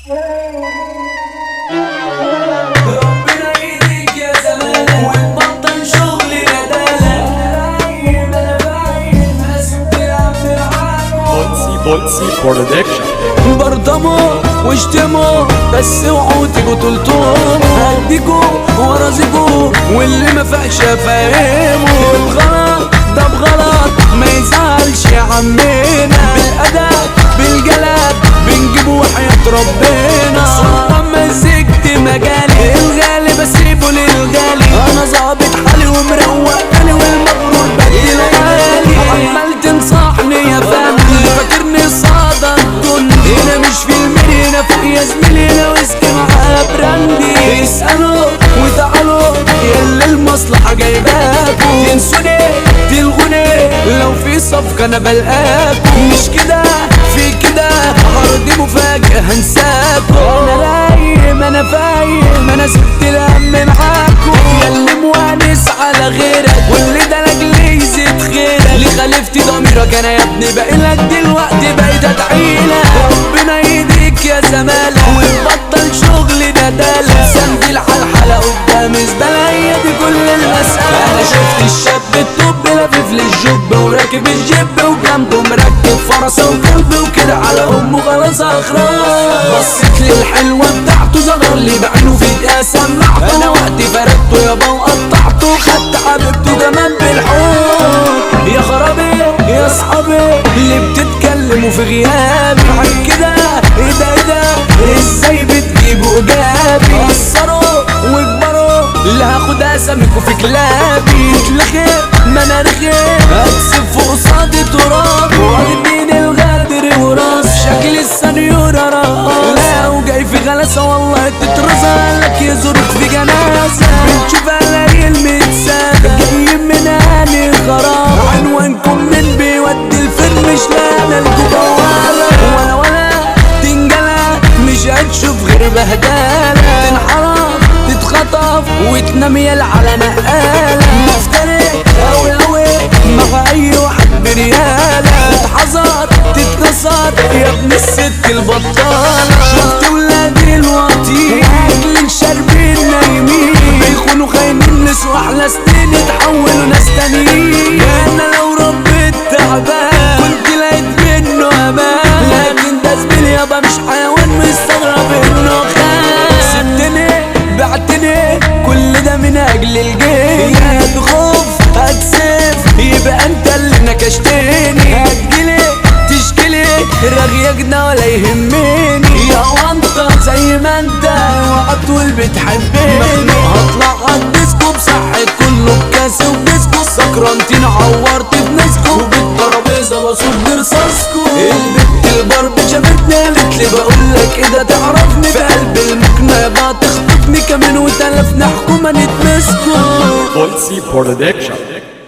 ربنا يهديك يا زمالة وتبطل شغل ندالة. انا باين اسيب تلعب بالعافية. بولسي برودكشن. برضموا واشتموا بس اوعوا تيجوا تلطموا، هديكوا ورازقوا واللي ما فاقش افهمه. الغلط ده بغلط ما يزعلش يا عمنا، بالادب بالجلد بنجيبه وحياة ربنا. سلطان مزجت مجالي الغالي بسيبه للغالي، انا ظابط حالي ومروق بالي والمغرور بدي ليالي. عمال تنصحني يا فندي فاكرني صادق جندي، هنا مش في الميري هنا فوق يا زميلي، هنا وسط معاها براندي. اسألوا وتعالوا ياللي المصلحة جايباكوا، تنسوني تلغوني لو في صفقة انا بلقاكوا. مش كده في كده عرض مفاجئ هنساكوا. انا رايم انا فايم انا سبت الهم معاكوا، ياللي موانس على غيرك واللي ده لاجلي يزيد خيرك. اللي خالفتي ضميرك انا يا ابني باقيلك دلوقتي بقيت ادعيلك. ربنا يهديك يا زمالة ونبطل شغل ندالة، سندل على الحلقة قدام زبالة هي دي كل المسألة. انا شفت الشاب الطب لافف للجب وراكب الجيب وجنبه مركب فرسه وكلب وكده على امه خلاص اخراج. بصيت للحلوة بتاعته ظهر لي بعينه في دقيقة سمعته، انا وقتي فردته يابا وقطعته، خدت حبيبته كمان بالحب. يا خرابي يا اصحابي اللي بتتكلموا في غيابي عن كده ايه ده ازاي بتجيبوا اجابي؟ قصروا واكبروا اللي هاخد اساميكوا في كلابي. اتلغي ما انا رغي اكسب فوق قصادي تراب، واخدين الغدر وراس شكل السنيورة راس. لا وجاي في غلاسة والله تترزق لك يزورك في جنازة، بنشوف الاقي المتسابة جايين من اني خراب. عنوانكم من بيودي الفيلم مش لانا الجوالة، ولا تنجلى مش هتشوف غير بهدالة. تنحرف تتخطف وتنام يلا على نقالة، مفترق اوي مع اي واحد بريالة. تتحذر تتنصر يا ابن الست البطالة. شفت ولادي الواطيين اكل شاربين نايمين، بيخونوا خاينين نسوا احلى سنين يتحولوا ناس تانيين. انا لو ربيت تعبان كنت لقيت منه امان، لكن ده زميلي يابا مش حيوان مستغرب انه خان. سبتني بعتني كل ده من اجل الجيم، هتخوف هتسيف يبقى انت اللي نكشتني، هتجيلي تشكيلي رغيك ده ولا يهمني. يا وانت زي ما انت وعطول بتحبني، مخنوق هطلع عالديسكو بصحة كله بكاسي وبديسكو، سكرانتين عورت بنسكو وبالترابيزة بصوت برصاصكو. البت البرب شافتني قالت لي بقولك ايه ده تعرفني، في قلب المكنة بقى تخطفني كمان وتلفنا حكومة نتمسكو. بولسي برودكشن.